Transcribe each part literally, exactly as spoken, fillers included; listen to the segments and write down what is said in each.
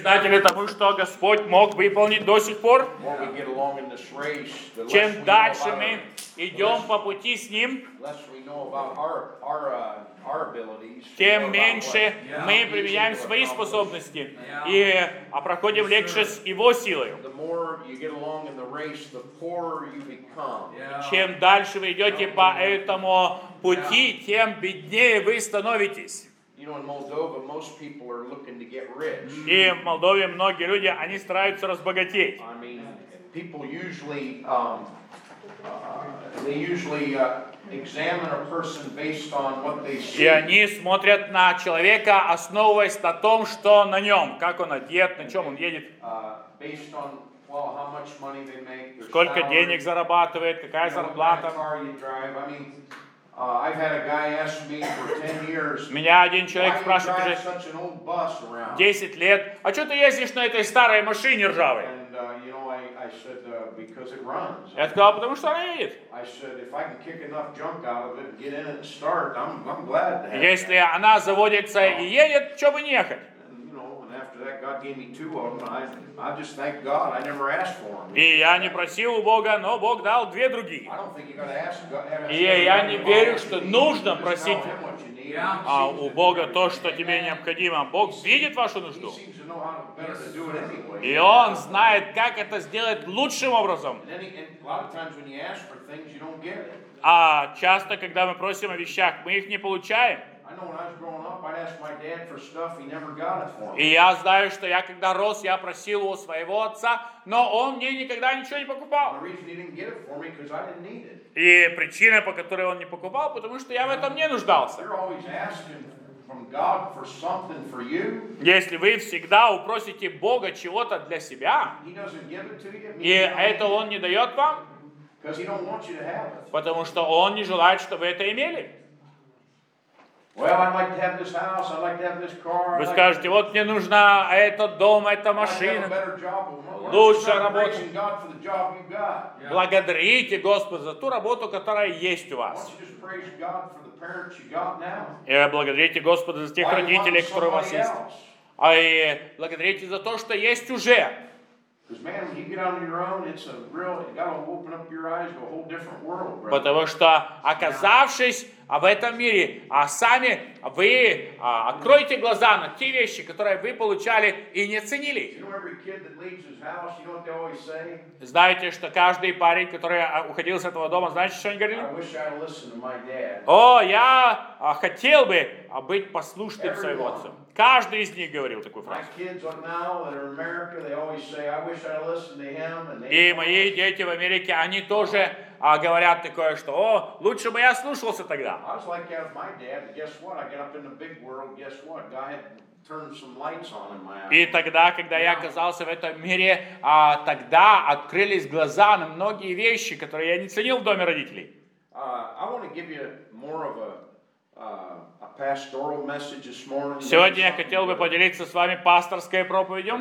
признательны тому, что Господь мог выполнить до сих пор. Чем дальше мы идем по пути с Ним, тем меньше мы применяем свои способности и а проходим легче с Его силой. Чем дальше вы идете по этому пути, тем беднее вы становитесь. И в Молдове многие люди, они стараются разбогатеть. И они смотрят на человека, основываясь на том, что на нем, как он одет, на чем он едет, сколько денег зарабатывает, какая зарплата. Меня один человек спрашивает уже десять лет, а что ты ездишь на этой старой машине ржавой? Я сказал, потому что она едет. Если она заводится и едет, что бы не ехать? И я не просил у Бога, но Бог дал две другие. И я не верю, что нужно просить а, у Бога то, что тебе необходимо. Бог видит вашу нужду. И Он знает, как это сделать лучшим образом. А часто, когда мы просим о вещах, мы их не получаем. И я знаю, что я когда рос, я просил у своего отца, но он мне никогда ничего не покупал. И причина, по которой он не покупал, потому что я в этом не нуждался. Если вы всегда упросите Бога чего-то для себя, и это Он не дает вам, потому что Он не желает, чтобы вы это имели. Вы скажете, вот мне нужна этот дом, эта машина, лучшая работа. Благодарите Господа за ту работу, которая есть у вас. И благодарите Господа за тех родителей, которые у вас есть. А и благодарите за то, что есть уже. Потому что, оказавшись в этом мире, а сами вы а, откройте глаза на те вещи, которые вы получали и не ценили. Знаете, что каждый парень, который уходил с этого дома, знаете, что они говорили? О, я а, хотел бы а, быть послушным своему отцу. Каждый из них говорил такую фразу. И мои дети в Америке, они тоже а, говорят такое, что «О, лучше бы я слушался тогда». И тогда, когда я оказался в этом мире, а, тогда открылись глаза на многие вещи, которые я не ценил в доме родителей. Сегодня я хотел бы поделиться с вами пасторской проповедью.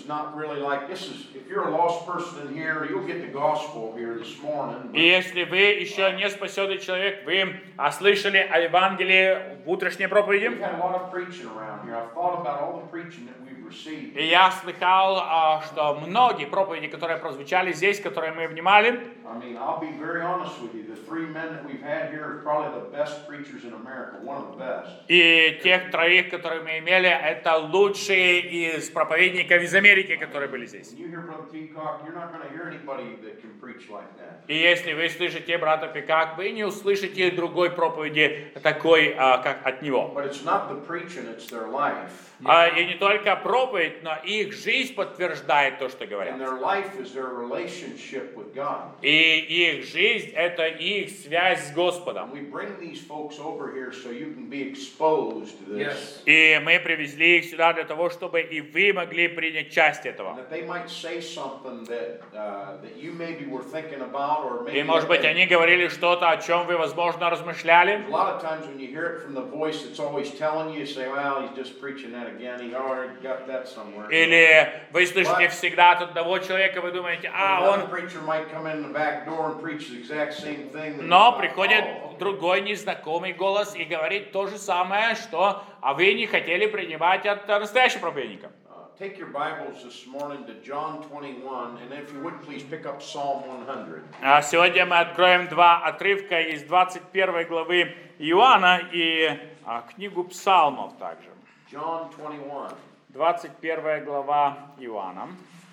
И если вы еще не спасенный человек, вы слышали о Евангелии в утренней проповеди. И я слыхал, что многие проповеди, которые прозвучали здесь, которые мы внимали, и тех троих, которые мы имели, это лучшие из проповедников из Америки, которые были здесь. И если вы слышите брата Пикак, вы не услышите другой проповеди такой, как от него. А, и не только проповедь, но их жизнь подтверждает то, что говорят. И их жизнь — это их связь с Господом. И мы привезли их сюда для того, чтобы и вы могли принять часть этого. И, может быть, они говорили что-то, о чем вы, возможно, размышляли. Или вы слышите всегда от одного человека, вы думаете, а он... Но приходит другой незнакомый голос и говорит то же самое, что а вы не хотели принимать от настоящего проповедника. take your Bibles this morning to John twenty-one, and if you would please pick up Psalm one hundred. А сегодня мы откроем два отрывка из двадцать первой главы Иоанна и а, книгу Псалмов также. John twenty-one. двадцать первая глава Иоанна.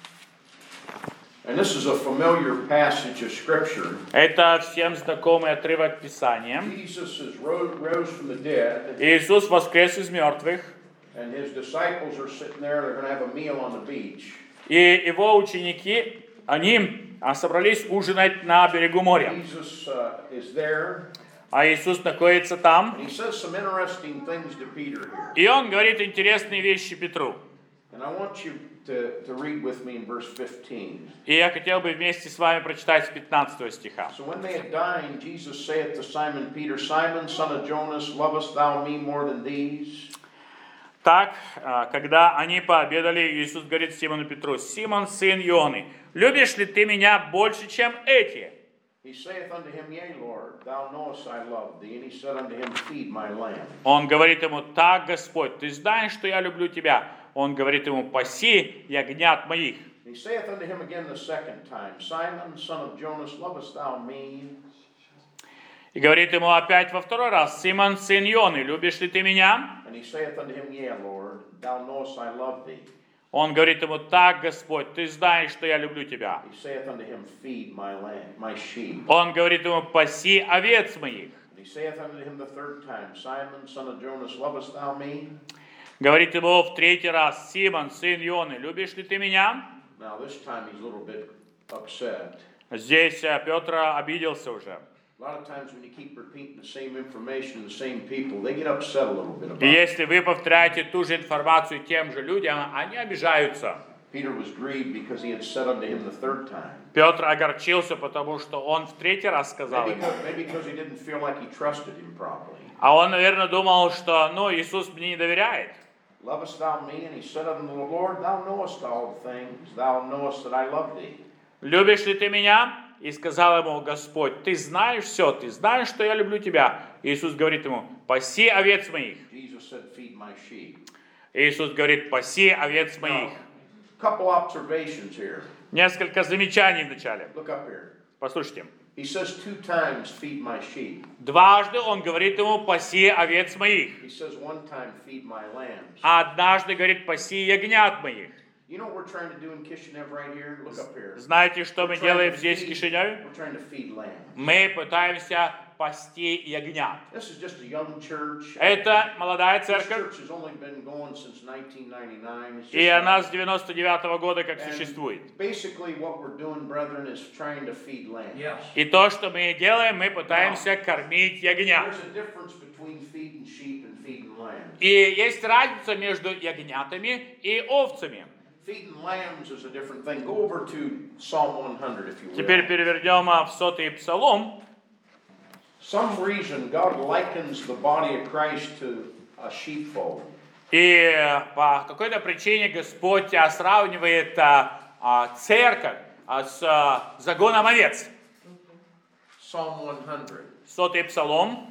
And this is a familiar passage of Scripture. Это всем знакомый отрывок Писания. Jesus is rose, rose from the dead. Иисус воскрес из мертвых. And his disciples are sitting there. They're going to have a meal on the beach. И его ученики, они собрались ужинать на берегу моря. Jesus uh, is there. А Иисус находится там. And he says some interesting things to Peter here. И он говорит интересные вещи Петру. And I want you to, to read with me in verse fifteen. И я хотел бы вместе с вами прочитать с пятнадцатого стиха. So when they had dined, Jesus saith to Simon Peter, Simon, son of Jonas, lovest thou me more than these? Так, когда они пообедали, Иисус говорит Симону Петру: Симон, сын Ионы, любишь ли ты меня больше, чем эти? He saith unto him, Yea, Lord, thou knowest I love thee. And he said unto him, Feed my lambs. Он говорит ему: так, Господь, ты знаешь, что я люблю тебя. Он говорит ему: паси ягнят моих. He saith unto him again the second time, Simon, son of Jonas, lovest thou me? И говорит ему опять во второй раз: Симон, сын Ионы, любишь ли ты меня? And he saith unto him, Yea, Lord, thou knowest I love thee. Он говорит ему: так, Господь, ты знаешь, что я люблю тебя. He saith unto him, Feed my lamb, my sheep. Он говорит ему: паси овец моих. And he saith unto him the third time, Simon, son of Jonas, lovest thou me? Говорит ему в третий раз: Симон, сын Ионы, любишь ли ты меня? Now this time he's a little bit upset. Здесь Петр обиделся уже. A lot of times when you keep repeating the same information to the same people, they get upset a little bit about И it. если вы повторяете ту же информацию тем же людям, они обижаются. Peter was grieved because he had said unto him the third time. Петр огорчился, потому что он в третий раз сказал Maybe ему. because, maybe because he didn't feel like he trusted him properly. А он, наверное, думал, что, ну, Иисус мне не доверяет. Lovest thou me? And he said unto the Lord, Thou knowest all things. Thou knowest that I love thee. Любишь ли ты меня? И сказал ему Господь: ты знаешь все, ты знаешь, что я люблю тебя. Иисус говорит ему: паси овец моих. Jesus said, Feed my sheep. Иисус говорит: паси овец моих. Couple observations here. Несколько замечаний вначале. Look up here. Послушайте. He says two times, Feed my sheep. Дважды он говорит ему: паси овец моих. He says one time, Feed my lambs. А однажды говорит: паси ягнят моих. You know what we're trying to do in Kishinev right here? Look up here. Знаете, что мы We're trying делаем to здесь в feed- Кишиневе? We're trying to feed lambs. Мы пытаемся пасти ягнят. This is just a young church. Это молодая This церковь, church has only been going since nineteen ninety-nine. It's и just- она с девяносто девятого года как And существует. basically what we're doing, brethren, is trying to feed lambs. И то, что мы делаем, мы пытаемся кормить ягнят. There's a difference between feeding sheep and feeding lambs. И есть разница между ягнятами и овцами. Feeding lambs is a different thing. Go over to Psalm one hundred, if you will. Теперь перевернем в сотый псалом. Some reason God likens the body of Christ to a sheepfold. И по какой-то причине Господь а, сравнивает а, а, церковь а, с а, загоном овец. Psalm one hundred, Сотый псалом,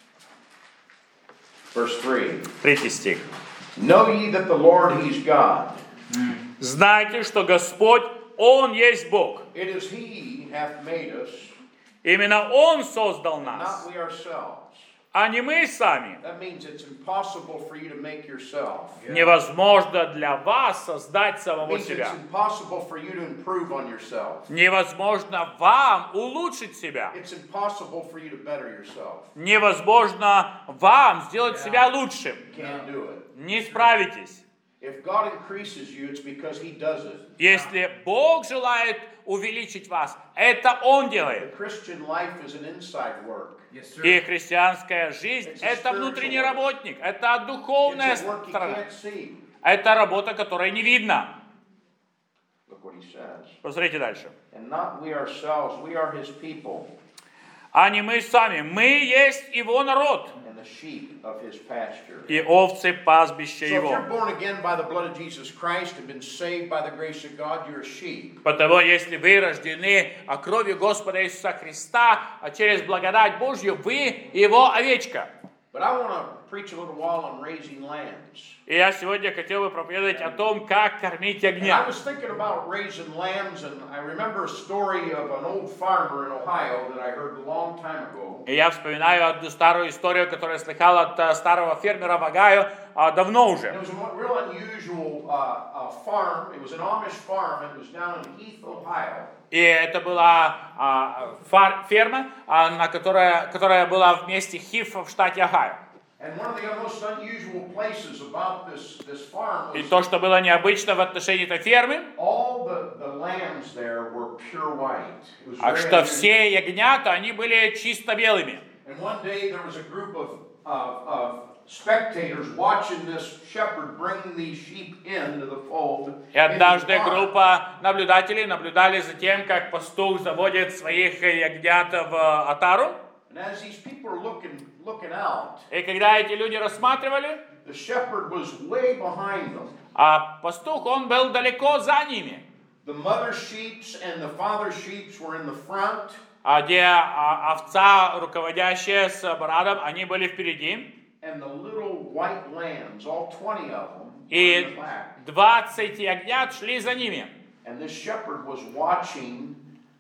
verse three. третий стих. Know ye that the Lord, He's God. Знайте, что Господь, Он есть Бог. It is He hath made us, Именно Он создал not нас, we ourselves. а не мы сами. That means it's impossible for you to make yourself. Невозможно для вас создать It самого means себя. it's impossible for you to improve on yourself. Невозможно вам улучшить себя. It's impossible for you to better yourself. Невозможно вам сделать себя лучшим. You can't do it. Не справитесь. If God increases you, it's because He does it. Если Бог желает увеличить вас, это Он The делает. Christian life is an inside work. И христианская жизнь – это внутренний работник, это духовная It's a work you сторона. can't see. Это работа, которая не видна. Look what He says. Посмотрите дальше. And not we ourselves, we are His people, А не мы сами. Мы есть Его народ and the sheep of His pasture. и овцы пастбища So if you're Его. born again by the blood of Jesus Christ and been saved by the grace of God, you're a sheep. Потому если вы рождены кровью Господа Иисуса Христа, а через благодать Божью вы Его овечка. But I want to preach a little while on raising lambs. И я сегодня хотел бы проповедовать о том, как кормить And I ягнят. was thinking about raising lambs, and I remember a story of an old farmer in Ohio that I heard a long time ago. И я вспоминаю одну старую историю, которую я слыхал от uh, старого фермера в Огайо uh, давно уже. And it was a real unusual uh, uh, farm. It was an Amish farm. It was down in Heath, Ohio. И это была uh, фар- ферма, uh, на которая, которая была в месте Хиф в штате Огайо. And one of the most unusual places about this, this farm И was то, что было необычно в отношении этой фермы, all the, the lambs there were pure white. It was а very что unusual. все ягнята, они были чисто белыми. And one day there was a group of, of, of spectators watching this shepherd bring these sheep into the fold. И однажды группа наблюдателей наблюдали за тем, как пастух заводит своих ягнят в отару. And as these people were looking, looking out, И когда эти люди рассматривали, the shepherd was way behind them. а пастух, он был далеко за ними. The mother sheep and the father sheep were in the front. А где а, овца, руководящая с Барадом, они были впереди. And the little white lambs, all twenty of them, were in the И back. двадцать ягнят шли за ними. And this shepherd was watching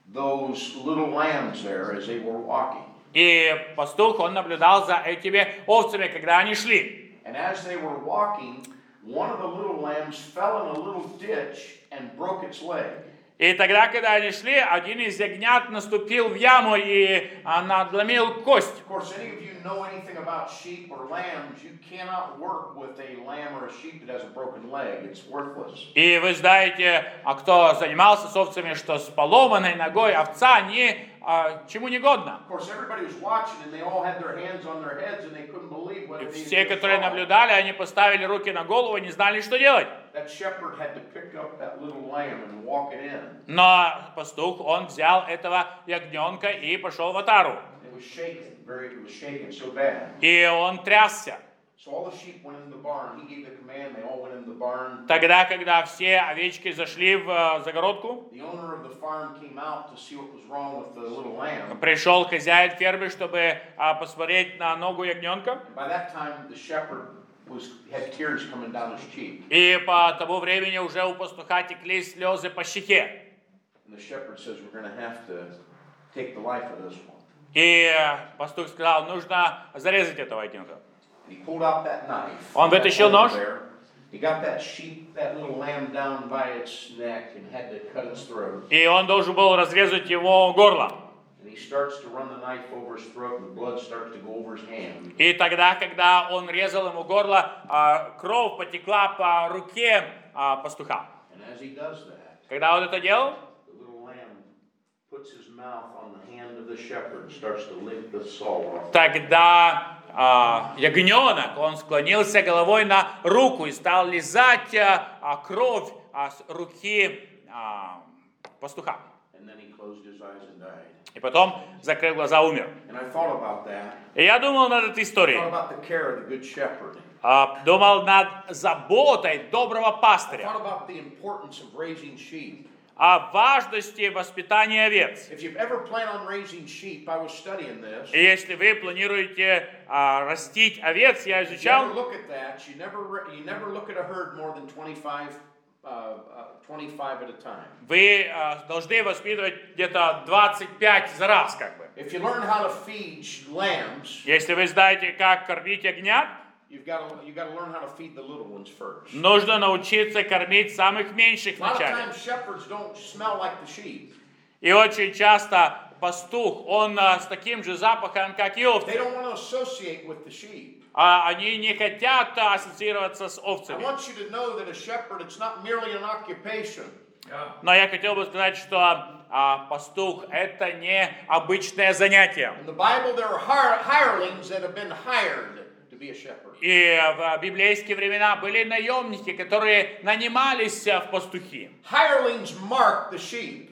those little lambs there as they were walking. И пастух, он наблюдал за этими овцами, когда они шли. And as they were walking, one of the little lambs fell in a little ditch and broke its leg. И тогда, когда они шли, один из ягнят наступил в яму и а, надломил кость. Of course, any of you know anything about sheep or lambs, you cannot work with a lamb or a sheep that has a broken leg. It's worthless. И вы знаете, а кто занимался с овцами, что с поломанной ногой овца не а, чему не годна. Of course, everybody was watching and they all had their hands on their heads and they couldn't believe what И they все, had которые just saw. наблюдали, они поставили руки на голову и не знали, что делать. That shepherd had to pick up that little lamb and walk it in. Но пастух, он взял этого ягненка и пошел в отару. It was shaking, very, it was shaking so bad. И он трясся. So all the sheep went into the barn. He gave the command. They all went into the barn. Тогда, когда все овечки зашли в э, загородку, The owner of the farm came out to see what was wrong with the little lamb. пришел хозяин фермы, чтобы а, посмотреть на ногу ягненка. By that time, the shepherd was had tears coming down his cheek. И по тому времени уже у пастуха текли слезы по щеке. And the shepherd says, "We're going to have to take the life of this one." И пастух сказал, нужно зарезать этого ягненка. And he pulled out that knife. Он вытащил нож. He got that sheep, that little lamb down by its neck and had to cut its throat. И он должен был разрезать его горло. And he starts to run the knife over his throat, and the blood starts to go over his hand. И тогда, когда он резал ему горло, а, кровь потекла по руке а, пастуха. And as he does that, Когда он это делал, the little lamb puts his mouth on the hand of the shepherd and starts to lick the salt off. тогда а, ягненок, он склонился головой на руку и стал лизать а, кровь а, с руки а, пастуха. And then he closed his eyes and died. И потом, закрыв глаза, умер. And I thought about that. И я думал над этой I историей. thought about the care of the good shepherd. А, думал над заботой доброго I пастыря. thought about the importance of raising sheep. О важности воспитания овец. If you've ever planned on raising sheep, I was studying this. И если вы планируете а, растить овец, я You never изучал, look at that. You never re- you never look at a herd more than twenty-five, uh, uh, twenty-five at a time. вы а, должны воспитывать где-то двадцать пять за раз, как бы. If you learn how to feed sh- lambs, Если вы знаете, как кормить ягнят, you've got to you got to learn how to feed the little ones first. нужно научиться кормить самых меньших A lot of вначале. times shepherds don't smell like the sheep. И очень часто пастух, он а, с таким же запахом, как и They овцы. don't want to associate with the sheep. А они не хотят а, ассоциироваться с I овцами. want you to know that a shepherd, it's not merely an occupation. Но я хотел бы сказать, что а, пастух это не обычное занятие. In the Bible, there are hire- hirelings that have been hired to be a shepherd. И в библейские времена были наемники, которые нанимались в пастухи. Hirelings mark the sheep.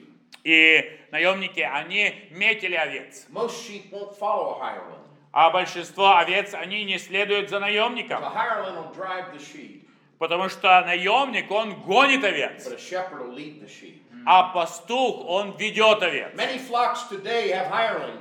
И наемники, они метили овец. Most sheep won't follow a hireling. А большинство овец, они не следуют за наемником. A hireling will drive the sheep, Потому что наемник, он гонит овец. but a shepherd will lead the sheep. А пастух, он ведет овец. Many flocks today have hirelings.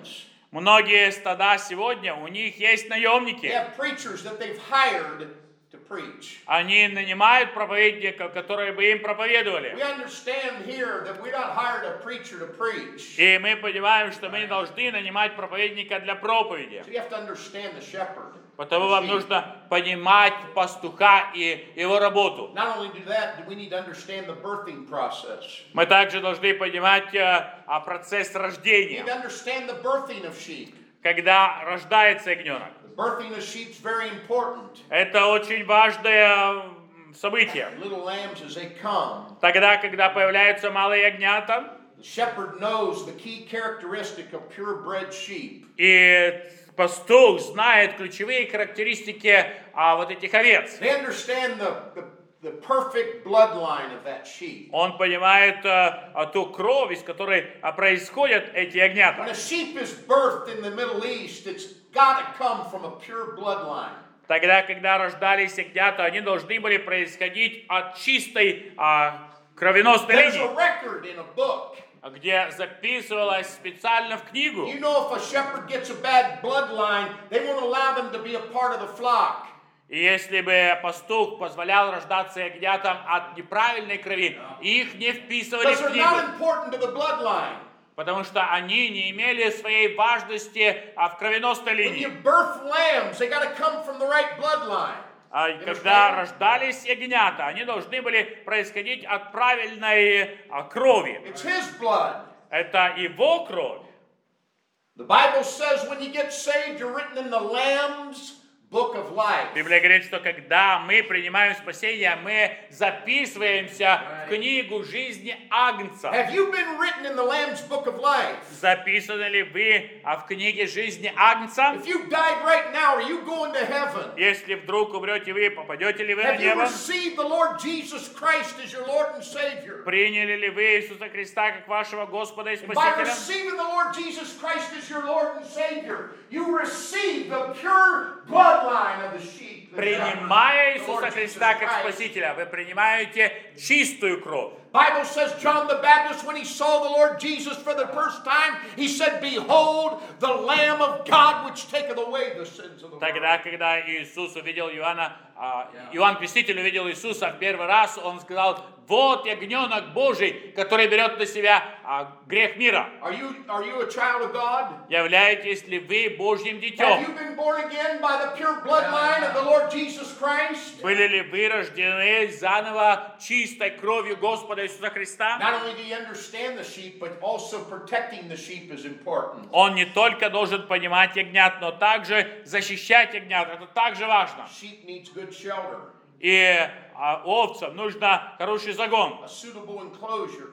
Многие стада сегодня, у них есть They наемники. have preachers that they've hired to preach. Они нанимают проповедников, которые бы им We проповедовали. understand here that we're not hired a preacher to preach. И мы понимаем, что мы не должны нанимать проповедника для проповеди. So you have to understand the shepherd. Потому вам нужно понимать пастуха и его работу. Not only do that, we need to understand the birthing process. Мы также должны понимать э, а, процесс We рождения, need to understand the birthing of sheep. когда рождается ягненок. The birthing of sheep is very important. Это очень важное м, событие. Little lambs as they come. Тогда, когда появляются малые ягнята, The shepherd knows the key characteristic of purebred sheep. и пастух знает ключевые характеристики а, вот этих овец. They understand the, the, the perfect bloodline of that sheep. Он понимает а, а, ту кровь, из которой а, происходят эти When ягнята. a sheep is birthed in the Middle East, it's got to come from a pure bloodline. Тогда, когда рождались ягнята, они должны были происходить от чистой а, кровеносной There's линии, a record in a book. где записывалось специально в книгу. You know, if a shepherd gets a bad bloodline, they won't allow them to be a part of the flock. И если бы пастух позволял рождаться ягнятам от неправильной крови, их не вписывали Because в they're книгу, not important to the bloodline. потому что они не имели своей важности а, в кровеносной When линии. you birth lambs, they got to come from the right bloodline. А когда рождались ягнята, они должны были происходить от правильной а, крови. It's his blood. Это его кровь. The Bible says when you get saved, you're written in the Lamb's book of life. Библия говорит, что когда мы принимаем спасение, мы записываемся в книгу жизни Агнца. Have you been written in the Lamb's book of life? Записаны ли вы а, в книге жизни Агнца? If you died right now, are you going to heaven? Если вдруг умрете вы, попадете ли вы на Have you небо? received the Lord Jesus Christ as your Lord and Savior? Приняли ли вы Иисуса Христа как вашего Господа и By Спасителя? receiving the Lord Jesus Christ as your Lord and Savior, you receive the pure bloodline of the sheep. the Принимая shepherd, the Lord Иисуса Jesus Христа как Christ. Спасителя, вы принимаете чистую кровь. Bible says John the Baptist, when he saw the Lord Jesus for the first time, he said, "Behold, the Lamb of God, which taketh away the sins of the world." Тогда, когда Иисус увидел Иоанна, а, Иоанн Креститель увидел Иисуса в первый раз, он сказал: вот ягненок Божий, который берет на себя а, грех мира. Are you are you a child of God? Являетесь ли вы Божьим Have детем? you been born again by the pure bloodline of the Lord Jesus Christ? Были ли вы рождены заново чистой кровью Господа Иисуса Христа? Not only do you understand the sheep, but also protecting the sheep is important. Он не только должен понимать ягнят, но также защищать ягнят. Это также важно. Sheep needs good shelter, И а, овцам нужно хороший загон. a suitable enclosure.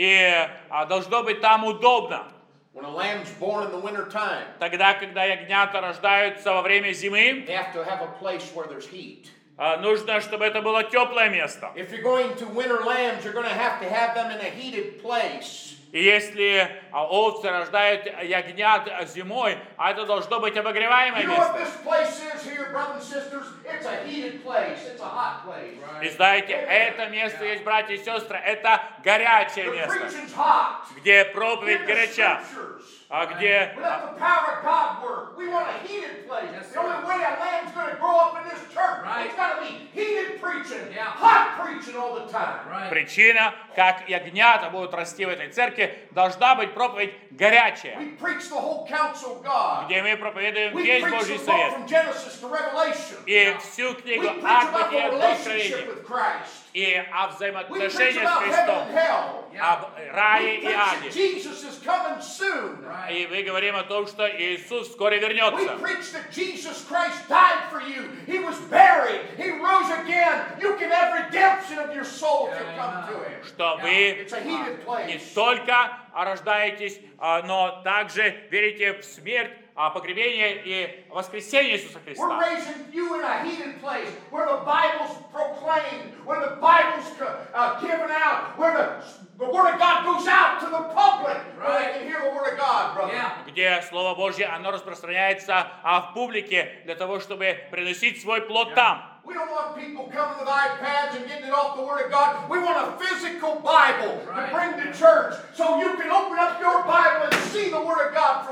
И а, должно быть там удобно. When a lamb's born in the winter time, Тогда, когда ягнята рождаются во время зимы, they have to have a place where there's heat. а, нужно, чтобы это было теплое место. If you're going to winter lambs, you're going to have to have them in a heated place. И если а, овцы рождают ягнят зимой, а это должно быть обогреваемое You know what место. this place is here, brothers and sisters? It's a heated place. It's a hot place. И знаете, это место есть, братья и сестры, это горячее The место, preaching's hot. где проповедь Hear the горяча, scriptures. а где We let the power of God work. We want a heated place. The only way a lamb's going to grow up in this church, it's got to be heated preaching, hot preaching all the time. причина, как ягнята будут расти в этой церкви, должна быть проповедь горячая, We preach the whole counsel of God. где мы проповедуем We весь preach Божий the book совет from Genesis to Revelation. и всю We книгу preach от about Бытия the до relationship Откровения with Christ. и о We preach взаимоотношениях с about heaven Христом, and hell. об рае We и preach that аде. Jesus is coming soon. И мы говорим о том, что Иисус вскоре We вернется. preach that Jesus Christ died for you. He was buried. He rose again. You can have redemption of your soul if you come to Him. Что вы It's a heated не place. только рождаетесь, а, но также верите в смерть, а, погребение и воскресение Иисуса We're Христа. raising you in a heated place where the Bible's proclaimed, where the Bible's uh, given out, where the, the Word of God goes out to the public, where they can hear the Word of God, brother. Где Слово Божье, оно распространяется а, в публике для того, чтобы приносить свой плод там. We don't want people coming with iPads and getting it off the Word of God. We want a physical Bible to bring to church so you can open up your Bible and see the Word of God for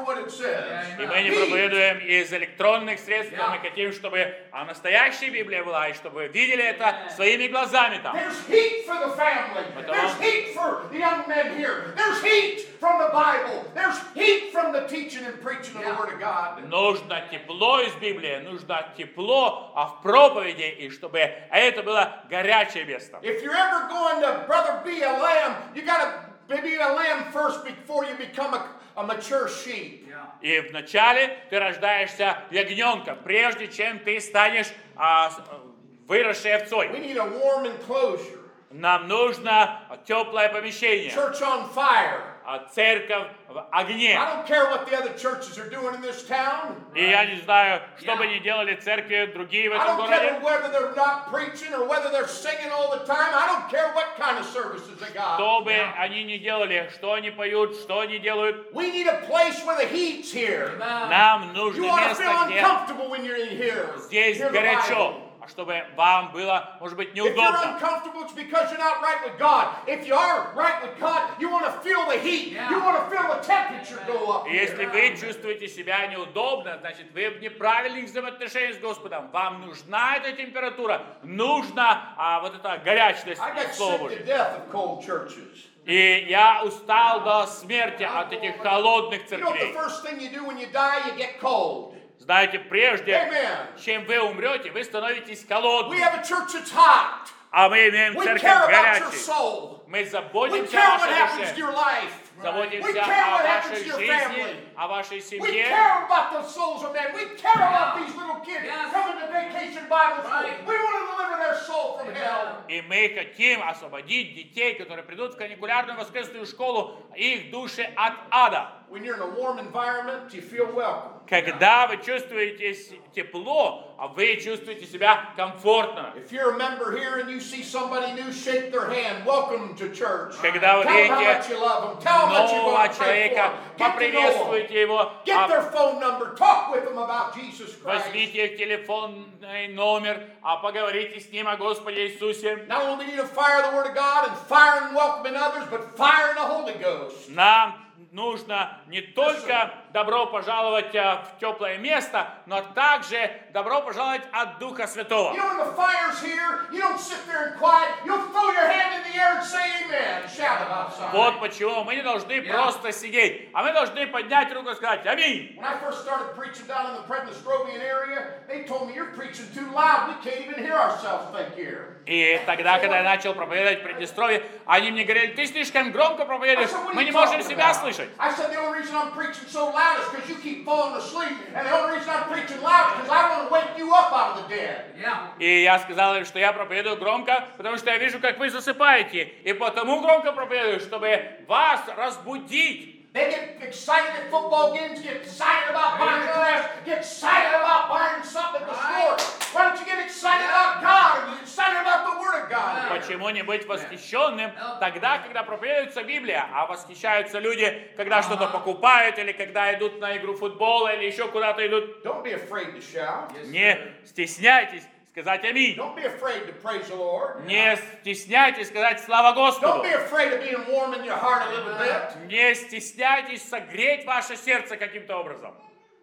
for what it says. И мы не проповедуем из электронных средств, но мы хотим, чтобы а, настоящая Библия была, и чтобы вы видели это своими глазами там. There's heat for the family. There's heat for the young men here. There's heat from the Bible. There's heat from the teaching and preaching of the Word of God. Нужно тепло из Библии, нужно тепло а в проповеди, и чтобы это было горячее место. If you're ever going to, brother, be a lamb, you got to be a lamb first before you become a, a mature sheep. И вначале ты рождаешься ягненком, прежде чем ты станешь а, выросшей овцой. We need a warm enclosure. Нам нужно теплое помещение. Church on fire. Церковь в огне. I don't care what the other churches are doing in this town. И я не знаю, что бы ни делали церкви другие в I этом don't care городе. whether they're not preaching or whether they're singing all the time. I don't care what kind of services they got. Что бы они ни делали, что они поют, что они делают. We need a place where the heat's here. Нам You нужно want to место, feel где uncomfortable when you're in here. здесь Hear the Bible. горячо. А чтобы вам было, может быть, If you're неудобно. uncomfortable, it's because you're not right with God. If you are right with God, you want to feel the heat. You want to feel the temperature go up. И если вы чувствуете себя неудобно, значит, вы в неправильных взаимоотношениях с Господом. Вам нужна эта температура, нужна а, вот эта горячность I got Слова sick to Божьего. death of cold churches. И я устал до смерти от этих холодных You know what the церквей. first thing you do when you die? You get cold. Знаете, прежде Amen. чем вы умрете, вы становитесь We холодными. have a church that's hot. А мы имеем We церковь care about your горячей. soul. Мы We заботимся care о what вашей happens to душе. your life. We Заботимся care о what happens вашей to your жизни, family. о вашей We семье. care about the souls of men. We care about these little kids coming to vacation Bible school. We want to deliver their soul from hell. И мы хотим освободить детей, которые придут в каникулярную воскресную школу, их души от ада. When you're in a warm environment, you feel welcome. Когда вы чувствуете тепло, а вы чувствуете себя комфортно. If you're a member here and you see somebody new, shake their hand. Welcome to church. Когда вы Tell them how видите much you love them. Tell them that you're нового going to pray for человека, them. Get to know them. поприветствуйте его, Get а their phone number. Talk with them about Jesus Christ. возьмите их телефонный номер, а поговорите с ним о Господе Иисусе. Not only do we need to fire the Word of God and fire and welcome in others, but fire in the Holy Ghost. Нам нужно не только добро пожаловать в теплое место, но также добро пожаловать от Духа Святого. You know, when the fire's here, you don't sit there and quiet. You'll throw your hand in the air and say amen. Shout about something. Вот почему мы не должны просто сидеть, а мы должны поднять руку и сказать «Аминь». When I first started preaching down in the Prednestrovian area, they told me, you're preaching too loud. We can't even hear ourselves think here. И тогда, когда я начал проповедовать в Приднестровье, они мне говорили, ты слишком громко проповедуешь, мы не можем себя слышать. I said, the only reason I'm preaching so loud is because you keep falling asleep. And the only reason I'm preaching loud is because I want to wake you up out of the dead. И я сказал им, что я проповедую громко, потому что я вижу, как вы засыпаете. И потому громко проповедую, чтобы вас разбудить. They get excited at football games, get excited about buying a dress, get excited about buying something at the store. Why don't you get excited about God and get excited about the Word of God? Почему не быть восхищенным тогда, когда проповедуется Библия, а восхищаются люди, когда что-то покупают, или когда идут на игру футбола, или еще куда-то идут. Don't be afraid to shout. Не стесняйтесь сказать аминь. Don't be afraid to praise the Lord. Не стесняйтесь сказать слава Господу. Don't be afraid of being warm in your heart a little bit. Не стесняйтесь согреть ваше сердце каким-то образом.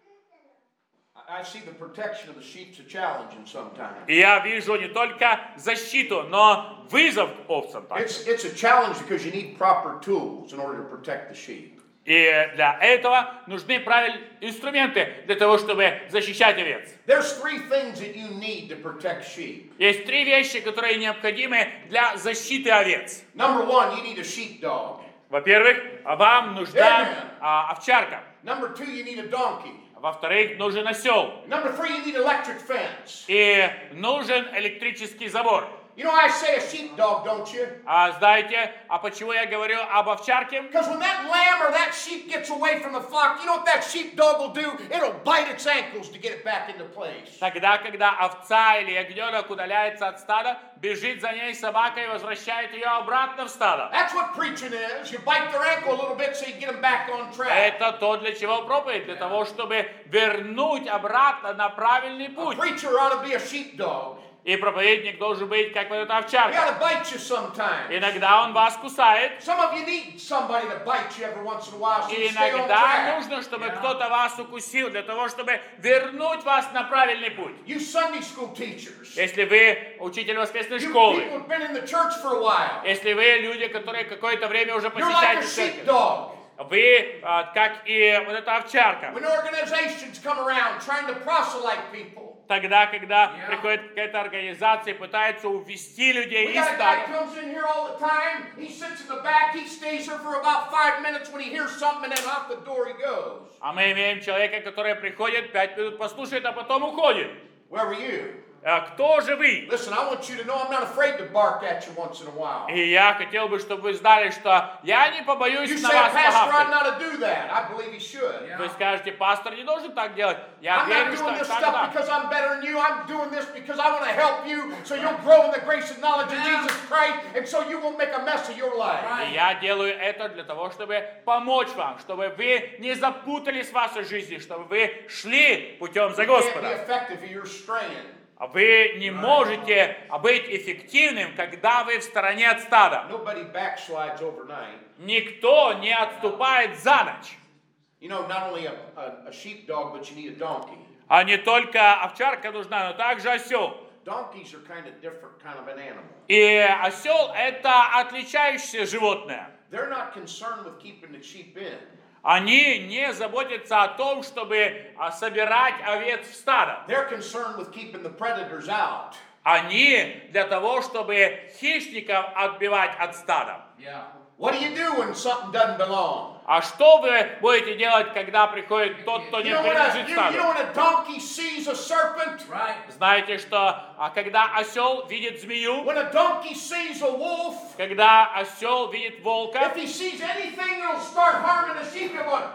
I see the protection of the sheep's a challenging sometimes. И я вижу не только защиту, но вызов к овцам также. It's, it's a challenge because you need proper tools in order to protect the sheep. И для этого нужны правильные инструменты для того, чтобы защищать овец. There's three things that you need to protect sheep. Есть три вещи, которые необходимы для защиты овец. Number one, you need a sheepdog. Во-первых, вам нужна а, овчарка. Number two, you need a donkey. Во-вторых, нужен осел. Number three, you need electric fence. И нужен электрический забор. You know, I say a sheepdog, don't you? А знаете, а почему я говорю об овчарке? Because when that lamb or that sheep gets away from the flock, you know what that sheepdog will do? It'll bite its ankles to get it back into place. Тогда, когда овца или ягненок удаляется от стада, бежит за ней собака и возвращает ее обратно в стадо. That's what preaching is. You bite their ankle a little bit so you get them back on track. Это то, для чего проповедь, для того, чтобы вернуть обратно на правильный A путь. preacher ought to be a sheepdog. И проповедник должен быть как вот эта He овчарка. ought to bite you sometimes. Иногда он вас кусает. Some of you need somebody to bite you every once in a while so you И stay on иногда track. нужно, чтобы кто-то вас укусил, для того, чтобы вернуть вас на правильный путь. You Sunday school teachers. Если вы учитель воскресной You школы, people have been in the church for a while. если вы люди, которые какое-то время уже You're like a посещаете церковь, sheepdog. вы, а, как и вот эта овчарка, When organizations come around trying to proselyte people. тогда, когда приходит какая-то организация и пытается увести людей We из got a guy стада, comes in here all the time. He sits in the back. He stays here for about five minutes when he hears something, and then out the door he goes. а мы имеем человека, который приходит, пять минут послушает, а потом уходит. Where were you? А кто же вы? Listen, I want you to know I'm not afraid to bark at you once in a while. И я хотел бы, чтобы вы знали, что я не побоюсь You на say, вас Pastor, I'm погавкать. not to do that. I believe he should. Вы скажете, пастор не должен так делать. Я I'm not верю, doing что this так stuff да. because I'm better than you. I'm doing this because I want to help you so you'll grow in the grace and knowledge of Jesus Christ and so you won't make a mess of your life. И я делаю это для того, чтобы помочь вам, чтобы вы не запутались в вашей жизни, чтобы вы шли путем за You can't be Господом. effective if you're straying. А вы не можете быть эффективным, когда вы в стороне от стада. Nobody backslides overnight. Никто не отступает за ночь. You know, not only a, a, a sheepdog, but you need a donkey. А не только овчарка нужна, но также осел. Donkeys are kind of different kind of an animal. И осел — это отличающееся животное. They're not concerned with keeping the sheep in. Они не заботятся о том, чтобы а, собирать овец в стадо. They're concerned with keeping the predators out. Они для того, чтобы хищников отбивать от стада. What do you do when something doesn't belong? А что вы будете делать, когда приходит тот, кто You не know, when a, принадлежит you, you know стаду? when a donkey sees a serpent? Знаете, что а, когда осел видит змею, When a donkey sees a wolf? когда осел видит волка, If he sees anything that'll start harming the sheep, he'll go,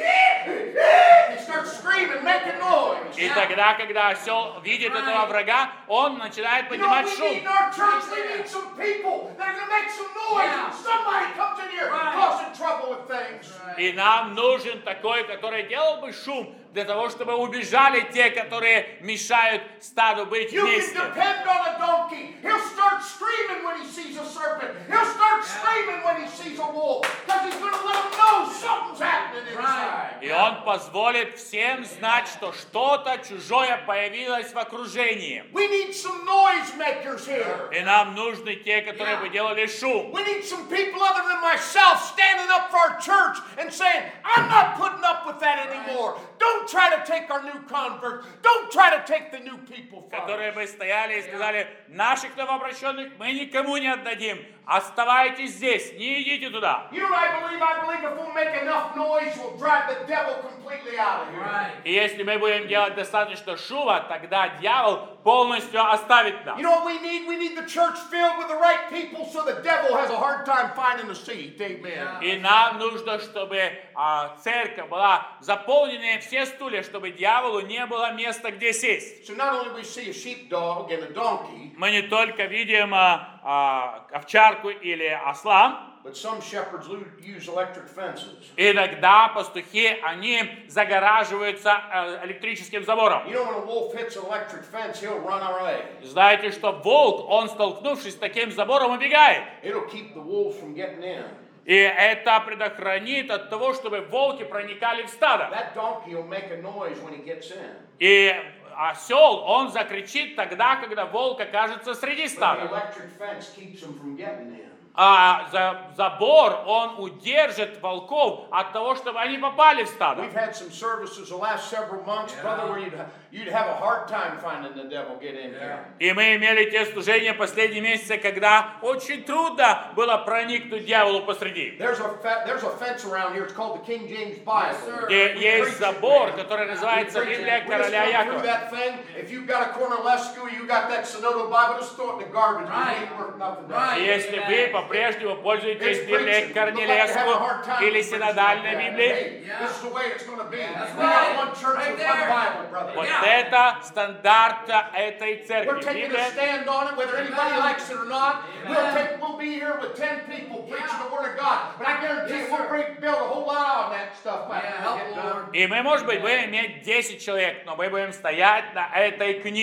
he starts screaming, making noise. и тогда, когда осел видит этого врага, он начинает You know what поднимать we шум. need in our church? We need some people that are going to make some noise. Yeah. Somebody comes in here causing trouble with things. И нам нужен такой, который делал бы шум, для того, чтобы убежали те, которые мешают стаду быть You can вместе. depend on a donkey. He'll start screaming when he sees a serpent. He'll start screaming when he sees a wolf. Because he's going to let them know something's happening inside. И он позволит всем знать, что что-то чужое появилось в окружении. We need some noise makers here. И нам нужны те, которые бы делали шум. We need some people other than myself standing up for our church and saying, I'm not putting up with that anymore. Don't try to take our new converts. Don't try to take the new people from us. Которые бы стояли и сказали, наших новообращенных мы никому не отдадим. Оставайтесь здесь, не идите туда. You know what I believe? I believe if we'll make enough noise, we'll drive the devil completely out of here. И если мы будем делать достаточно шума, тогда дьявол полностью оставит нас. You know what we need? We need the church filled with the right people so the devil has a hard time finding a seat. Amen. И нам нужно, чтобы а, церковь была заполнена все стулья, чтобы дьяволу не было места, где сесть. So not only we see a sheepdog and a donkey, Мы не только видим а, а, овчарку или осла, but some shepherds lo- use electric fences. иногда пастухи, они загораживаются а, электрическим забором. You know when a wolf hits an electric fence, he'll run away. Знаете, что волк, он, столкнувшись с таким забором, убегает. It'll keep the wolves from getting in. И это предохранит от того, чтобы волки проникали в стадо. That donkey will make a noise when he gets in. И осел, он закричит тогда, когда волк окажется среди But the стада. electric fence keeps him from getting in. А за, забор, он удержит волков от того, чтобы они попали в стадо. We've had some services the last several months, brother, where you'd, you'd have a hard time finding the devil get in here. И мы имели те служения последние месяцы, когда очень трудно было проникнуть дьяволу посреди. There's a fe- there's a fence around here. It's called the King James Bible. Где есть забор, который называется Библия We just короля come through Якова. that thing. If you've got a Cornelescu, you got that Sonoto Bible, just throw it in the garbage. It ain't worth nothing. И если вы по-прежнему пользуетесь Библией Корнелевскую или синодальной Библией, This is the way it's going to be. We got one church with one Bible, brother. вот это стандарт этой We're церкви. taking a Библия. stand on it, whether anybody likes it or not. We'll take, we'll be here with ten people preaching the Word of God. But I guarantee you, we'll bring, build a whole lot on that stuff back Yeah, when we help get the done. Lord. И мы, может быть, будем иметь десять человек, но мы будем стоять на этой книге.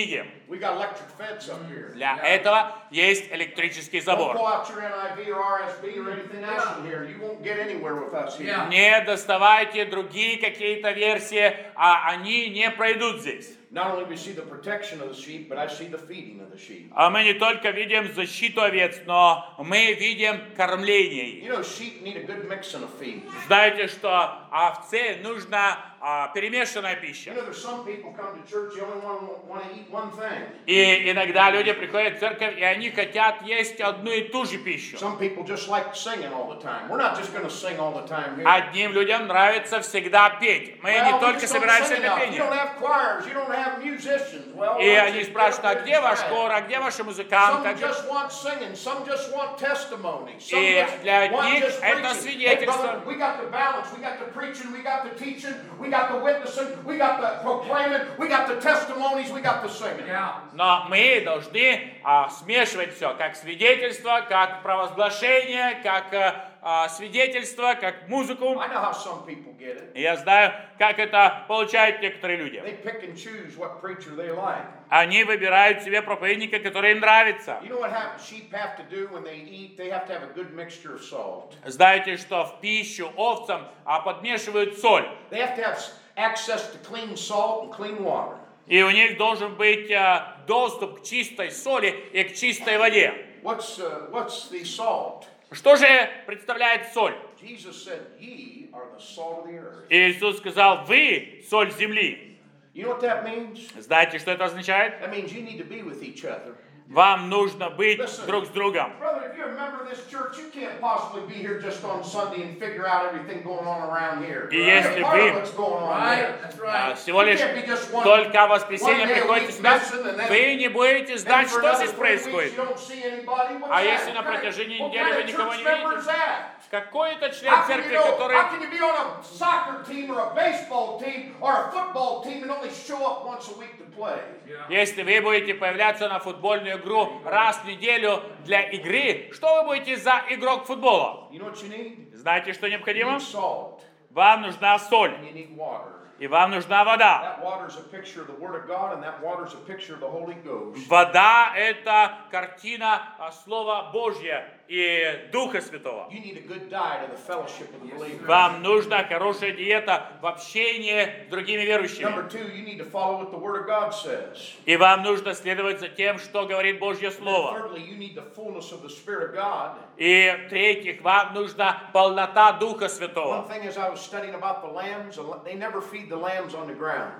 We got electric fence up here. Для этого есть электрический Don't забор. pull out your N I V or R S V or anything else in here. You won't get anywhere with us here. Не доставайте другие какие-то версии, а они не пройдут здесь. Not only we see the protection of the sheep, but I see the feeding of the sheep. А мы не только видим защиту овец, но мы видим кормление их. You know, sheep need a good mixing of feed. Знаете, что овце нужна а, перемешанная You пища. know, there's some people come to church, they only want, want to eat one thing. И иногда люди приходят в церковь, и они хотят есть одну и ту же пищу. Some people just like singing all the time. We're not just going to sing all the time here. Одним людям нравится всегда петь. Мы не Well, we только just don't собираемся sing для enough. You пения. don't have choirs, you don't have musicians. Well, И why don't они you get спрашивают, up а there где and ваш try it? хор, а где ваши музыканты? Some А где- just want singing, some just want testimony. Some И just для want них just это preaching. Hey, свидетельство. brother, we got the balance, we got the preaching, we got the teaching, we got the witnessing, we got the proclaiming, we got the testimonies, we got the singing. Но мы должны а, смешивать все, как свидетельство, как провозглашение, как а, а, свидетельство, как музыку. I know how some people get it. И я знаю, как это получают некоторые люди. They pick and choose what preacher they like. Они выбирают себе проповедника, который им нравится. You know what happens? Sheep have to do when they eat? They have to have a good mixture of salt. Знаете, что в пищу овцам а, подмешивают соль. They have to have access to clean salt and clean water. И у них должен быть а, доступ к чистой соли и к чистой воде. What's uh, what's the salt? Что же представляет соль? Jesus said, "Ye are the salt of the earth." И Иисус сказал, вы соль земли. You know what that means? Знаете, что это означает? That means you need to be with each other. Вам нужно быть Listen. друг с другом. Brother, if you're a member of this church, you can't possibly be here just on Sunday and figure out everything going on around here. И You're если part вы- of what's going on here. А, Всего лишь You can't be just one- только в воскресенье one day a приходите week сюда, missing and then- вы не будете And знать, for что another здесь three weeks, происходит. you don't see anybody. What's А that? если на What kind of- протяжении what недели kind вы of никого church не member видите? is that? Какой-то член How can, you церкви, know, который... how can you be on a soccer team or a baseball team or a football team and only show up once a week to play? Если вы будете появляться на футбольную игру раз в неделю для игры, что вы будете за игрок футбола? You know what you need? Знаете, что You необходимо? need salt Вам нужна соль, and you need water. и вам нужна вода. That water is a picture of the Word of God, and that water is a picture of the Holy Ghost. Вода – это картина а, Слова Божьего и Духа Святого. You need a good diet of the fellowship of the believer. Вам нужна хорошая диета в общении с другими верующими. Number two, you need to follow what the Word of God says. И вам нужно следовать за тем, что говорит Божье Слово. Thirdly, you need the fullness of the Spirit of God. И в-третьих, вам нужна полнота Духа One Святого. thing as I was studying about the lambs, they never feed the lambs on the ground.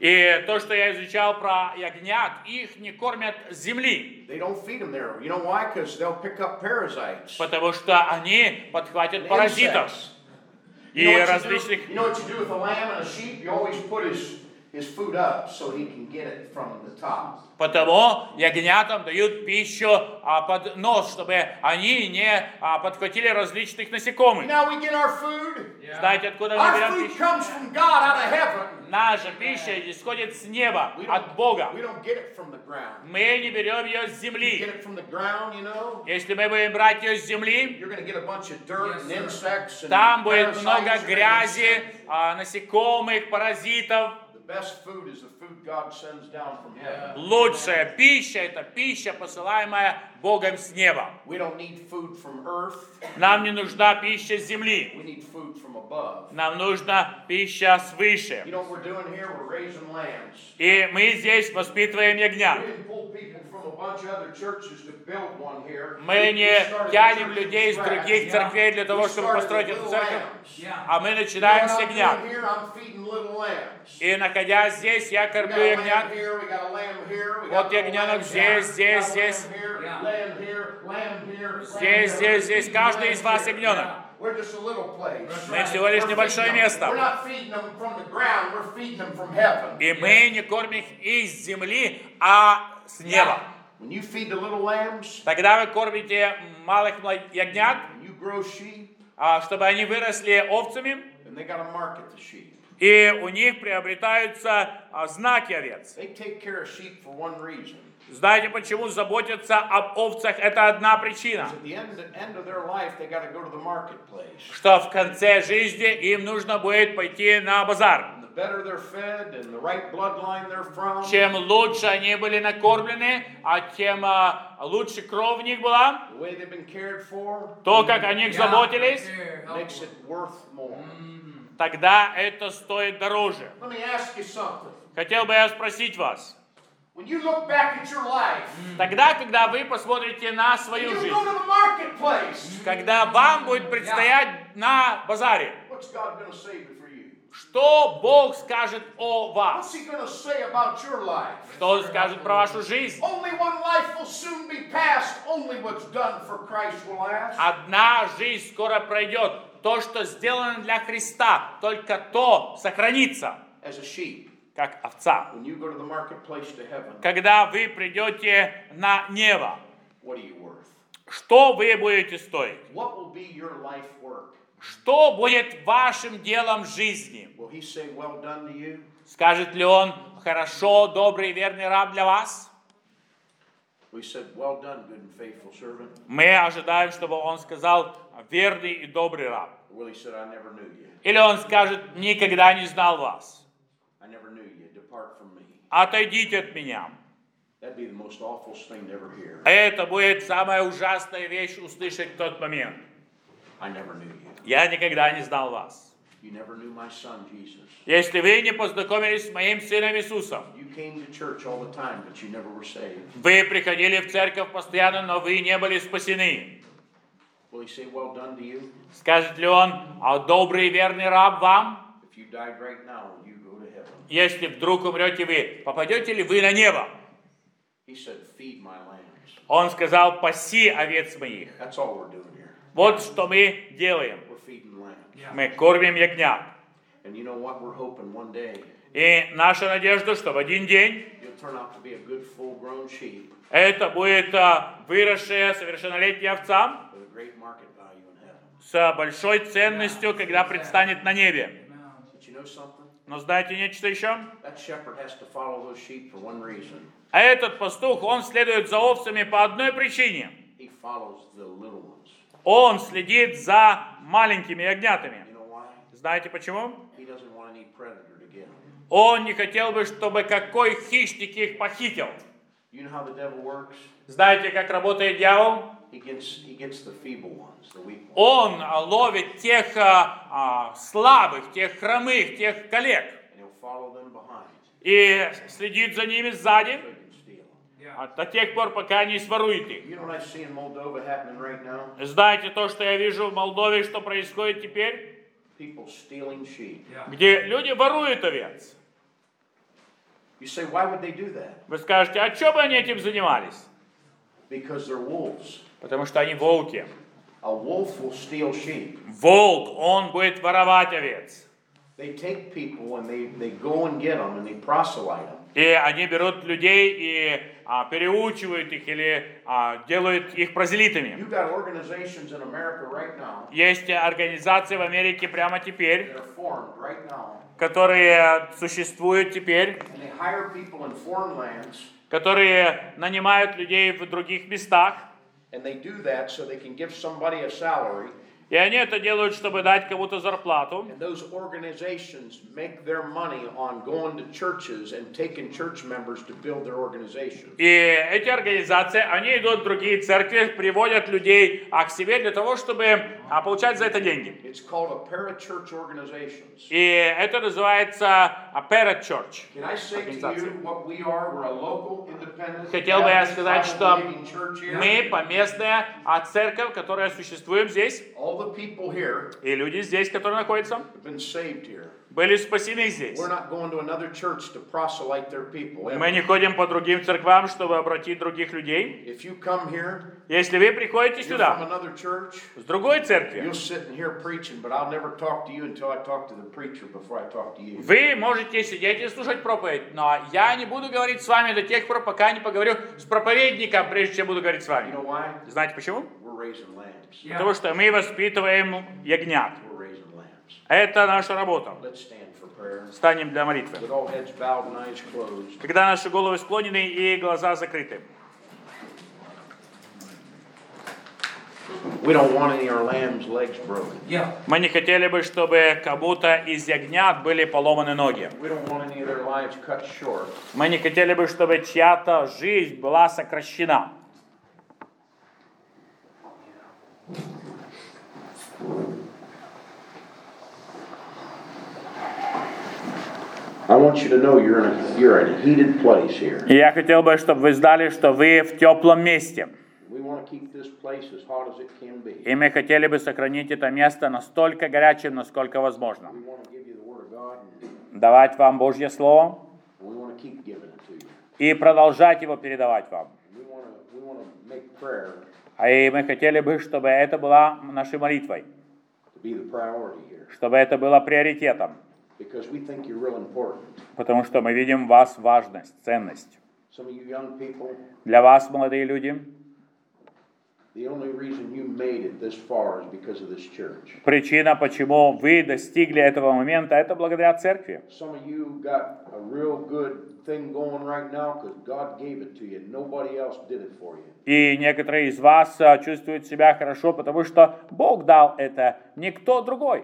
И то, что я изучал про ягнят, их не кормят с земли, They don't feed them there. You know why? Because they'll pick up parasites. потому что они подхватят and паразитов insects. и You know what you различных... do? You know what you do with a lamb and a sheep? You always put his, his food up so he can get it from the top. Потому ягнятам дают пищу а, под нос, чтобы они не а, подхватили различных You насекомых. know how we get our food? Знаете, откуда мы Our берем food пищу? comes from God out of heaven. Наша пища исходит с неба, We от don't, Бога. we don't get it from the ground. Мы не берем ее с You get земли. it from the ground, you know. Если мы будем брать ее с земли, You're going to get a bunch of dirt and insects and там будет parasites. много You're gonna get грязи, sick. а, насекомых, паразитов. The best food is the food God sends down from heaven. Лучшая пища – это пища, посылаемая Богом с неба. We don't need food from earth. Нам не нужна пища с земли. We need food from above. Нам нужна пища You свыше. know what we're doing here? We're raising lambs. И мы здесь воспитываем ягнят. We didn't pull people from a bunch of other churches to build one here. Мы не We started the тянем church людей из from scratch. других церквей для того, We чтобы started построить with эту little церковь, lambs. а мы You know начинаем what с I'm ягнят. doing here? I'm feeding little lambs. И находясь здесь, я We кормлю got a ягнят. lamb here, we got a lamb here, we Вот got little ягненок lambs здесь, down, здесь, got a здесь. lamb here, lamb here, lamb here, lamb Здесь, here. здесь, здесь. Каждый из вас ягненок. We're just a little place. Мы всего лишь We're небольшое feeding them. место. We're not feeding them from the ground, we're feeding them from heaven. И мы не кормим их из земли, а с неба. When you feed the little lambs, Тогда вы кормите малых мла- ягнят, when you grow sheep, а, чтобы они выросли овцами, then they got to market the sheep. и у них приобретаются а, знаки овец. They take care of sheep for one reason. Знаете, почему заботиться об овцах? Это одна причина. At the end, end of their life, they got to go to the marketplace. Что в конце жизни им нужно будет пойти на базар. And the better they're fed and the right bloodline they're from, чем лучше они были накормлены, а тем а, лучше кровь в них была, the way they've been cared for, то, как о них заботились, makes it worth more. тогда это стоит дороже. Let me ask you something. Хотел бы я спросить вас, When you look back at your life, тогда, когда вы посмотрите на свою you жизнь, go to the marketplace, когда вам будет предстоять на базаре, what's God going to say for you? что Бог скажет о What's вас? He going to say about your life? Что Он скажет про вашу жизнь? Only one life will soon be passed. Only what's done for Christ will last. Одна жизнь скоро пройдет. То, что сделано для Христа, только то сохранится, As a sheep, как овца. when you go to the marketplace to heaven, Когда вы придете на небо, what are you worth? что вы будете стоить? What will be your life work? Что будет вашим делом жизни? Will He say, well done to you? Скажет ли Он, хорошо, добрый и верный раб для вас? We said, well done, good and faithful servant. Мы ожидаем, чтобы Он сказал, верный и добрый раб. Or will He said, I never knew you. Или Он скажет, никогда не знал вас. I never knew you. Depart from me. Отойдите от меня. That'd be the most awful thing to ever hear. Это будет самая ужасная вещь услышать в тот момент. I never knew you. Я никогда не знал вас. You never knew my son, Jesus. Если вы не познакомились с моим сыном Иисусом, You came to church all the time, but you never were saved. вы приходили в церковь постоянно, но вы не были спасены. Will He say, well done to you? Скажет ли Он, а добрый и верный раб вам? If you died right now, will you go to heaven? Если вдруг умрете вы, попадете ли вы на небо? He said, feed my lambs. Он сказал, паси овец моих. That's all we're doing here. Вот что мы делаем. We're feeding lambs. Мы кормим ягнят. And you know what? We're hoping one day И наша надежда, что в один день you'll turn out to be a good, full-grown sheep это будет а, выросшая совершеннолетняя овца with a great market value in heaven. с большой ценностью, когда предстанет на небе. But you know something? Но знаете нечто еще? That shepherd has to follow those sheep for one reason. А этот пастух, он следует за овцами по одной причине. He follows the little ones. Он следит за маленькими ягнятами. You know why? Знаете почему? He doesn't want any predator to get them. Он не хотел бы, чтобы какой хищник их похитил. You know how the devil works? Знаете, как работает дьявол? He gets he gets the feeble ones, the weak ones. Он а, ловит тех а, а, слабых, тех хромых, тех коллег. And he'll follow them behind И следит за ними сзади so he can steal them. а, до тех пор, пока не сворует их. You know what I see in Moldova happening right now? Знаете то, что я вижу в Молдове, что происходит теперь? People stealing sheep. Где люди воруют овец. You say, why would they do that? Вы скажете, а что бы они этим занимались? Because they're wolves. Потому что они волки. A wolf will steal sheep. Волк, он будет воровать овец. They take people and they, they go and get them and they proselyte them. И они берут людей и а, переучивают их или а, делают их прозелитами. You've got organizations in America right now Есть организации в Америке прямо теперь, that are formed right now. которые существуют теперь, And they hire people in foreign lands. которые нанимают людей в других местах. And they do that so they can give somebody a salary. И они это делают, чтобы дать кому-то зарплату. And those organizations make their money on going to churches and taking church members to build their organization. И эти организации, они идут в другие церкви, приводят людей а, к себе для того, чтобы а, получать за это деньги. It's called a parachurch organizations. И это называется а, parachurch. Can I say to you what we are? We're a local, independent, Хотел бы я сказать, что Bible-believing church here. мы поместная а, церковь, которая существует здесь, All the people here и люди здесь, которые находятся, have been saved here. были спасены здесь. We're not going to another church to proselyte their people. Мы не ходим по другим церквам, чтобы обратить других людей. If you come here, Если вы приходите you're from сюда, another church, с другой церкви, you'll sit and hear preaching, but I'll never talk to you until I talk to the preacher before I talk to you. вы можете сидеть и слушать проповедь, но я не буду говорить с вами до тех пор, пока не поговорю с проповедником, прежде чем буду говорить с You вами. know why? Знаете почему? We're raising lambs. Потому что мы воспитываем ягнят. We're raising lambs. Это наша работа. Let's stand for prayer. Встанем для молитвы. With all heads bowed and eyes closed. Когда наши головы склонены и глаза закрыты. We We don't want any of our lambs' legs broken. Yeah. Мы не хотели бы, чтобы кому-то из ягнят были поломаны ноги. We don't want any of their lives cut short. Мы не хотели бы, чтобы чья-то жизнь была сокращена. I want you to know you're in a, you're in a heated place here. И я хотел бы, чтобы вы знали, что вы в теплом месте. We want to keep this place as hot as it can be. И мы хотели бы сохранить это место настолько горячим, насколько возможно. We want to give you the Word of God, and Давать вам Божье Слово we want to keep giving it to you. и продолжать его передавать вам. We want to we want to make prayer А и мы хотели бы, чтобы это была нашей молитвой, to be the priority here, чтобы это было приоритетом, because we think you're real important. потому что мы видим в вас важность, ценность. Some of you young people, Для вас, молодые люди, the only reason you made it this far is because of this church. причина, почему вы достигли этого момента, это благодаря церкви. Some of you got a real good thing going right now because God gave it to you. Nobody else did it for you. И некоторые из вас а, чувствуют себя хорошо, потому что Бог дал это, никто другой.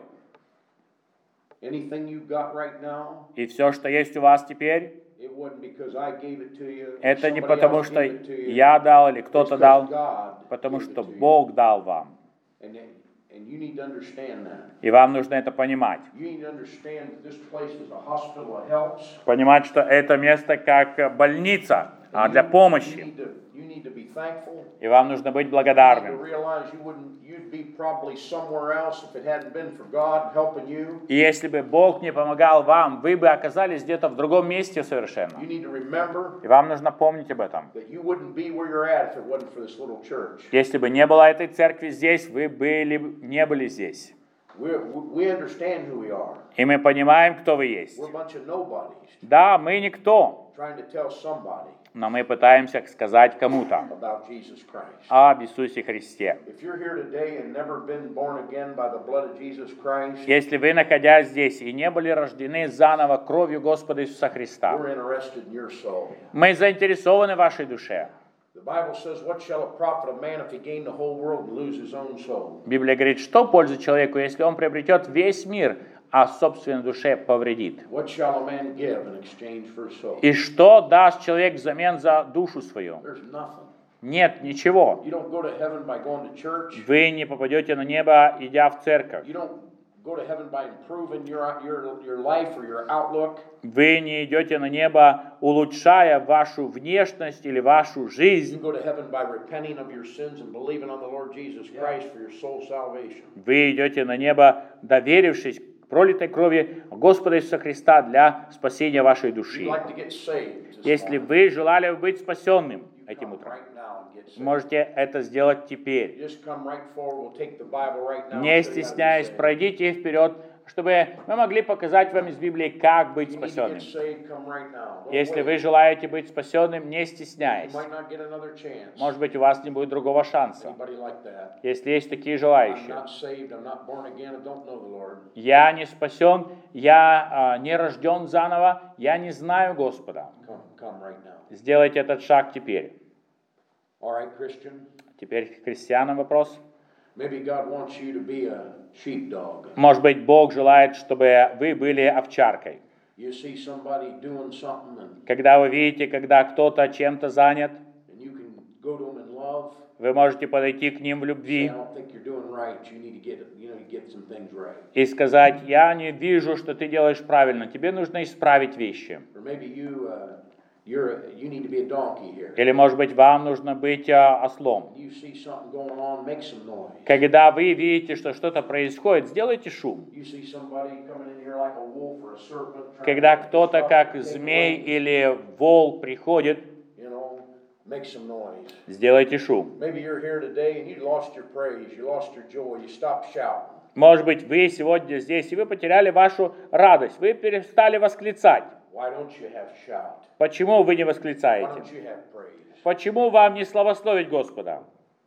Anything you got right now, И все, что есть у вас теперь, it wasn't because I gave it to you. это не somebody потому, else что gave it to you. я дал или It's кто-то 'cause дал, God потому gave it что to you. Бог дал вам. And, and you need to understand that. И вам нужно это понимать. You need to understand that this place is a hospital of helps. Понимать, что это место как больница а, для You помощи. need to, you need to be thankful. И вам нужно быть You need to благодарным. realize you wouldn't, you'd be probably somewhere else if it hadn't been for God helping you. И если бы Бог не помогал вам, вы бы оказались где-то в другом месте совершенно. You need to remember И вам нужно помнить об этом. that you wouldn't be where you're at if it wasn't for this little church. Если бы не было этой церкви здесь, вы были, не были здесь. We're, we understand who we are. И мы понимаем, кто вы есть. We're a bunch of nobodies Да, мы никто, trying to tell somebody но мы пытаемся сказать кому-то about Jesus Christ. об Иисусе Христе. If you're here today and never been born again by the blood of Jesus Christ, Если вы, находясь здесь, и не были рождены заново кровью Господа Иисуса Христа, we're interested in your soul. мы заинтересованы в вашей душе. The Bible says, what shall it profit a man if he gain the whole world and lose his own soul? Библия говорит, что польза человеку, если он приобретет весь мир, а собственной душе повредит? What shall a man give in exchange for his soul? И что даст человек взамен за душу свою? There's nothing. Нет, ничего. You don't go to heaven by going to church. Вы не попадете на небо, идя в церковь. You don't go to heaven by improving your, your, your life or your outlook. Вы не идете на небо, улучшая вашу внешность или вашу You жизнь. go to heaven by repenting of your sins and believing on the Lord Jesus Christ for your soul salvation. Вы идете на небо, доверившись к пролитой крови Господа Иисуса Христа для спасения вашей If души. you'd like to get saved this Если morning, вы желали быть спасенным you этим come утром, right now and get saved. можете это сделать теперь. Just come right forward. We'll take the Bible right now. and Не show you how to be стесняясь, saved. пройдите вперед, чтобы мы могли показать вам из Библии, как быть You need to спасенным. get saved, come right now. Don't Если wait. вы желаете быть спасенным, не You стесняясь. might not get another chance. Может быть, у вас не будет другого шанса. Anybody like that? Если есть такие I'm желающие. not saved. I'm not born again. I don't know the Lord. Я не спасен, я а, не рожден заново, я не знаю Господа. Come, come right now. Сделайте этот шаг теперь. All right, Christian. Теперь к христианам вопрос. Maybe God wants you to be a sheepdog. Может быть, Бог желает, чтобы вы были овчаркой. You see somebody doing something, and, Когда вы видите, когда кто-то чем-то занят, and you can go to him in love. вы можете подойти к ним в Say, I любви don't think you're doing right. You need to get, you know, get some things right. и сказать, я не вижу, что ты делаешь правильно, тебе нужно исправить вещи. Or maybe you, uh, you're, a, you need to be a donkey here. Или, может быть, вам нужно быть а, ослом. You see something going on, make some noise. Когда вы видите, что что-то происходит, сделайте шум. You see somebody coming in here like a wolf or a serpent. trying Когда to кто-то, stop как and take змей away, или волк приходит, you know, make some noise. сделайте шум. Maybe you're here today and you lost your praise, you lost your joy, you stopped shouting. Может быть, вы сегодня здесь, и вы потеряли вашу радость, вы перестали восклицать. Why don't you have shout? Почему вы не Why восклицаете? don't you have praise? Почему вам не славословить Господа?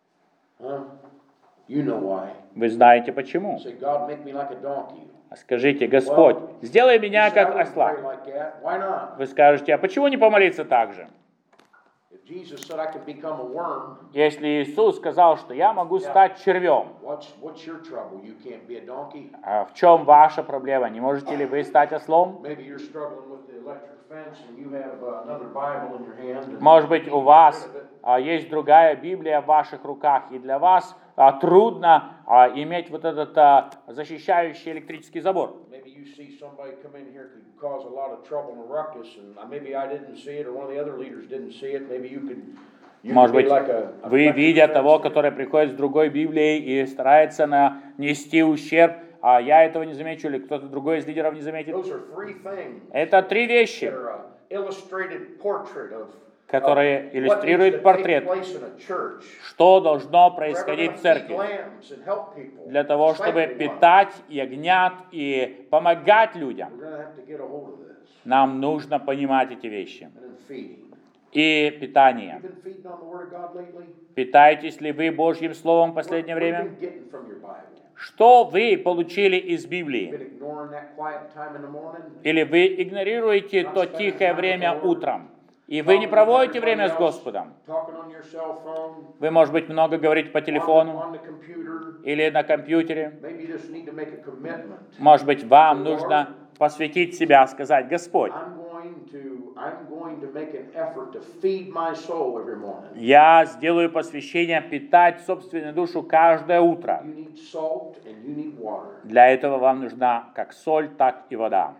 Huh? You know why. Вы знаете почему. Say, God, make me like a donkey. Скажите, Господь, сделай меня You say, I как wouldn't осла. pray like that. Why not? Вы скажете, а почему не помолиться так же? If Jesus said, I could become a worm. Если Иисус сказал, что я могу стать червем, What's, what's your trouble? You can't be a donkey? а в чем ваша проблема? Не можете ли вы стать ослом? Maybe you're struggling with the electric fence and you have uh, another Bible in your hand. and Может быть, you у can't вас get rid of it. а, есть другая Библия в ваших руках, и для вас а, трудно а, иметь вот этот а, защищающий электрический забор. Maybe you see somebody come in here could cause a lot of trouble and a ruckus, and uh, maybe I didn't see it, or one of the other leaders didn't see it. Maybe you could, you Может could be быть, like a, a вы, electric видя fence того, there. который приходит с другой Библией и старается нанести ущерб, а я этого не замечу, или кто-то другой из лидеров не заметит. Those are three things Это три that вещи, are an illustrated portrait of, которые of what needs иллюстрируют to take портрет, place in a church. что должно If we're ever происходить gonna в feed церкви, lambs and help people, для того, чтобы disciple one, питать ягнят и помогать людям. we're gonna have to get a hold of this. Нам нужно понимать эти вещи. And then feeding. И питание. You've been feeding on the Word of God lately? Питаетесь ли вы Божьим Словом в последнее What- what have время? you been getting from your Bible? Что вы получили из Been Библии? ignoring that quiet time in the morning? Или вы игнорируете то тихое время утром? И вы не проводите время с Господом? Talking on your cell phone, Вы, может быть, много говорите по on, телефону on the computer. или на компьютере. Maybe you just need to make a commitment. Может быть, вам нужно посвятить себя, сказать: Господь, I'm going to I'm going to make an effort to feed my soul every morning. я сделаю посвящение питать собственную душу каждое утро. You need salt and you need water. Для этого вам нужна как соль, так и вода.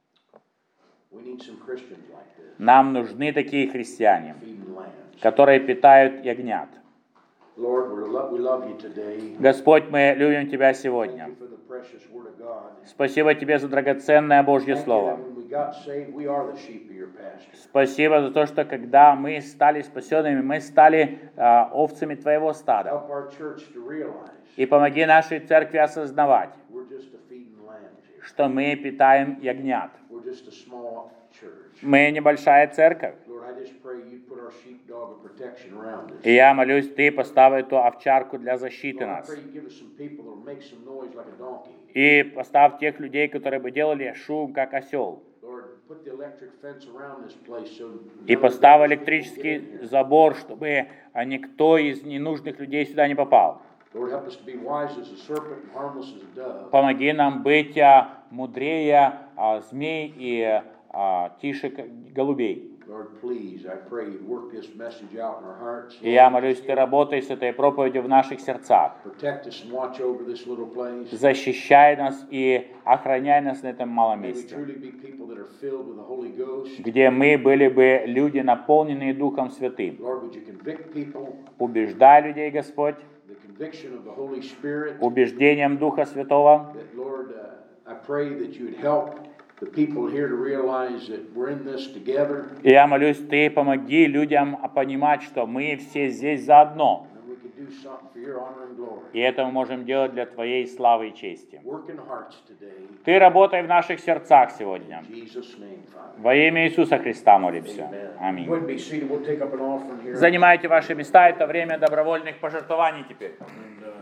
We need some Christians like this, Нам нужны такие христиане, feeding lambs. которые питают ягнят. Lord, we love, we love you today. Господь, мы любим Тебя Thank сегодня. you for the precious Word of God. Спасибо Тебе за драгоценное Божье Thank you Слово. that when we got saved, we are the sheep of your pasture. Спасибо за то, что когда мы стали спасенными, мы стали а, овцами Твоего стада. Help our church to realize И помоги нашей церкви осознавать, we're just a feeding lambs here. что мы питаем ягнят. We're just a small church. Мы небольшая церковь. Lord, I just pray you put our sheepdog of protection around us. И я молюсь, Ты поставь эту овчарку для защиты Lord, I нас. pray you give us some people that will make some noise like a donkey. И поставь тех людей, которые бы делали шум, как осел. Lord, put the electric fence around this place so И none of the поставь devils электрический can get in here. забор, чтобы а, никто из ненужных людей сюда не попал. Lord, help us to be wise as a serpent and harmless as a dove. Помоги нам быть а, мудрее а, змей и а, тише к- голубей. Lord, please, I pray you work this message out in our hearts. И я молюсь, Ты работай с этой проповедью в наших сердцах. Protect us and watch over this little place. Защищай нас и охраняй нас на этом малом May we месте, truly be people that are filled with the Holy Ghost. где мы были бы люди, наполненные Духом Святым. Lord, would you convict people? Убеждай людей, Господь, The conviction of the Holy Spirit. убеждением Духа Святого. That, Lord, uh, I pray that you would help the people here to realize that we're in this together. И я молюсь, Ты помоги людям понимать, что мы все здесь заодно. And we can do something for your honor and glory. И это мы можем делать для Твоей славы и чести. Work in hearts today. Ты работай в наших сердцах сегодня. In Jesus' name, Father. Во имя Иисуса Христа молимся. Amen. Аминь. Go ahead and be seated. We'll take up an offering here. Занимайте ваши места, это время добровольных пожертвований теперь. And, uh,